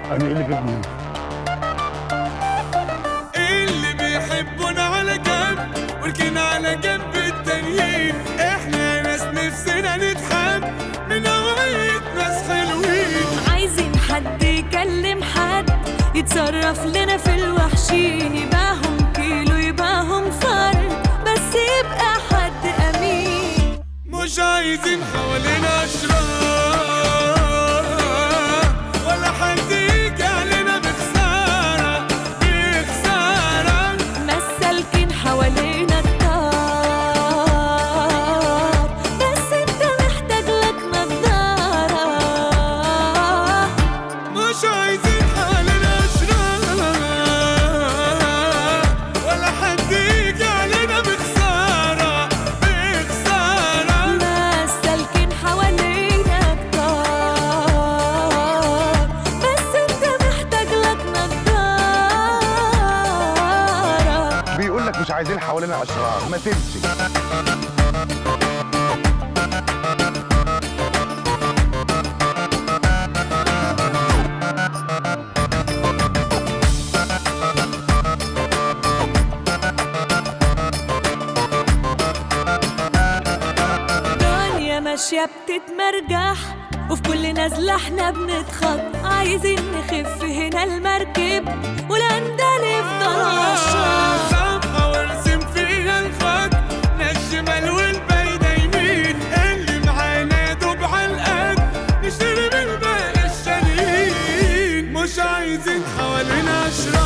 انا ايه اللي جابني هنا؟ اللي بيحبونا على جنب ولكن على جنب التانيين. احنا ناس نفسنا نتحب من نوعية ناس حلوين. عايزين حد يكلم حد يتصرف لنا في الوحشين، يباهم كيلو يباهم فرد بس يبقى حد أمين. مش عايزين حوالينا أشرار ولا حد يجي علينا بخسارة بخسارة. مسالكين حوالينا الطار بس انت محتاج لك نضارة. مش عايزين حوالينا أشرار ولا حد يجي علينا بخسارة بخسارة. مسالكين حوالينا الطار بس انت محتاج لك نضارة. بيقول لك مش عايزين حوالينا اشرار، ما تمشي. دنيا ماشية بتتمرجح وفي كل نزلة احنا بنتخط. عايزين نخف هنا المركب والأندال يفضل عالشط. صفحة وارسم فيها الخط، لا الشمال والبايدة يمين. اللي معانا دوب عالقد نشتري من باقي الشالين. مش عايزين حوالينا أشرار